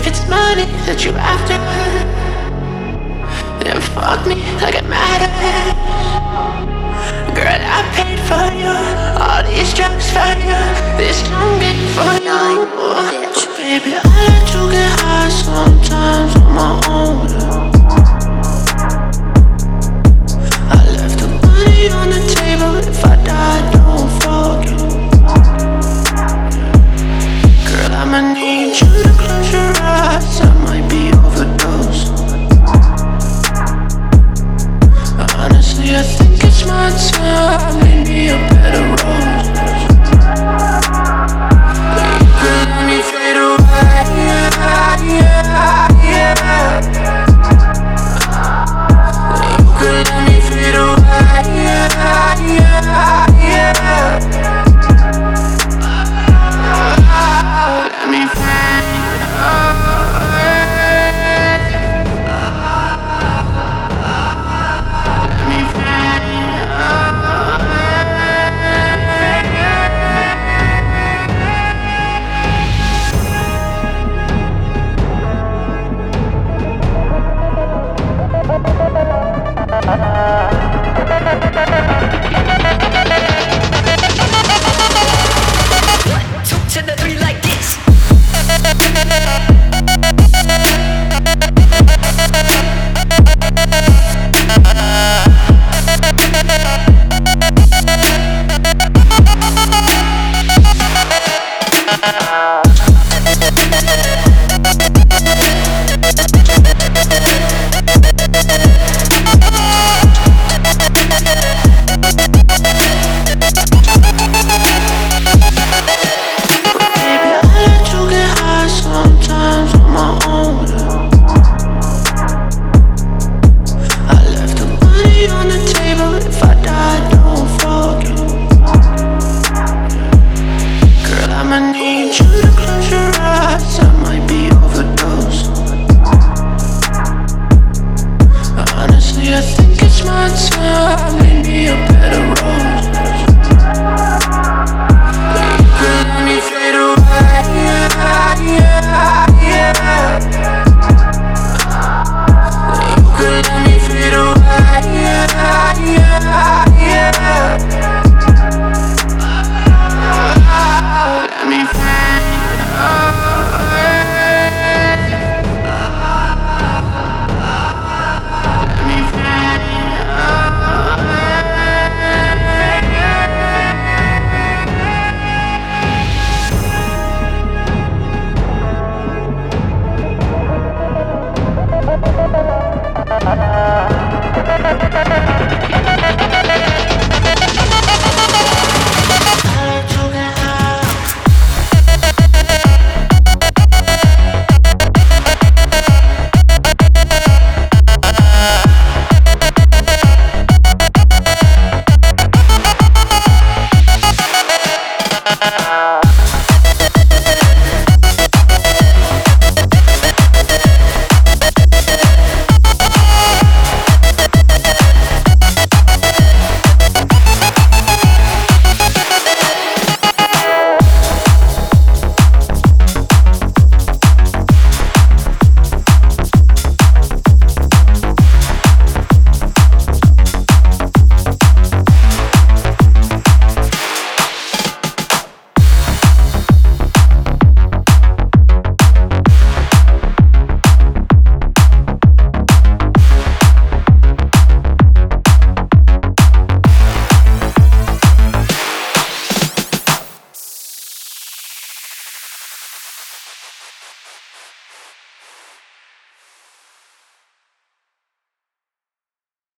If it's money that you after, then fuck me like it matters. Girl, I paid for you, all these drugs for you, this longing for you. Baby, I let you get high sometimes on my own. I left the money on the table, if I die, don't forget. Girl, I'ma need you to close your eyes, I might be overdosed. Honestly, I think it's my time, maybe a better rose. You could let me fade away, You could let me fade away, Let me fade.